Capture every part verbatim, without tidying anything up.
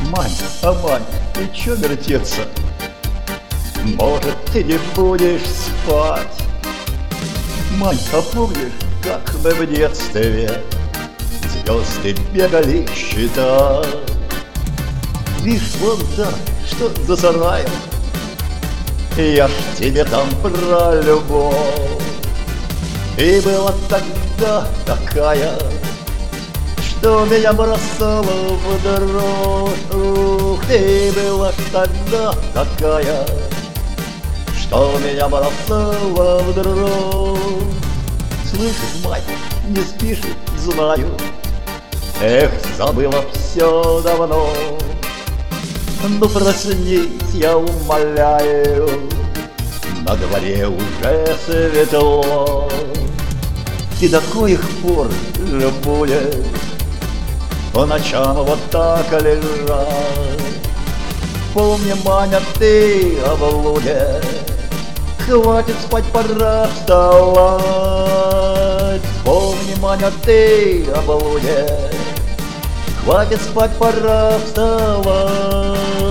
Мань, а мань, ты чё вертеться? Может, ты не будешь спать? Мань, а помнишь, как мы в детстве звезды бегали считать? Видишь, вон там, что за сараем, я ж тебе там про любовь. Ты была тогда такая, что меня бросала в дрожь. Ты была тогда такая, что меня бросала в дрожь. Слышишь, мать, не спишь, знаю. Эх, забыла все давно. Ну проснись, я умоляю, на дворе уже светло. И до коих пор любуясь, по ночам вот так лежать. Помни, Маня, ты о блуде, хватит спать, пора вставать. Помни, Маня, ты о блуде, хватит спать, пора вставать.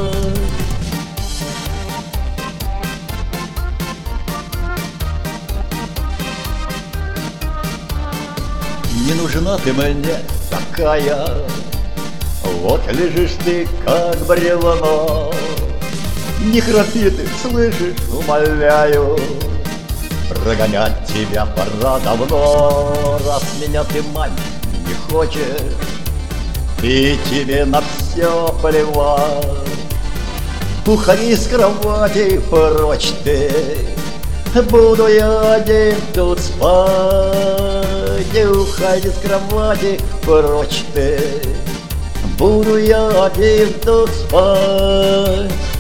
Не нужна ты мне такая, вот лежишь ты, как бревно. Не храпи ты, слышишь, умоляю, прогонять тебя пора давно. Раз меня ты, мать, не хочешь, и тебе на все плевать, уходи с кровати прочь ты, буду я один тут спать. Уходи с кровати прочь ты, буду я один тут спать.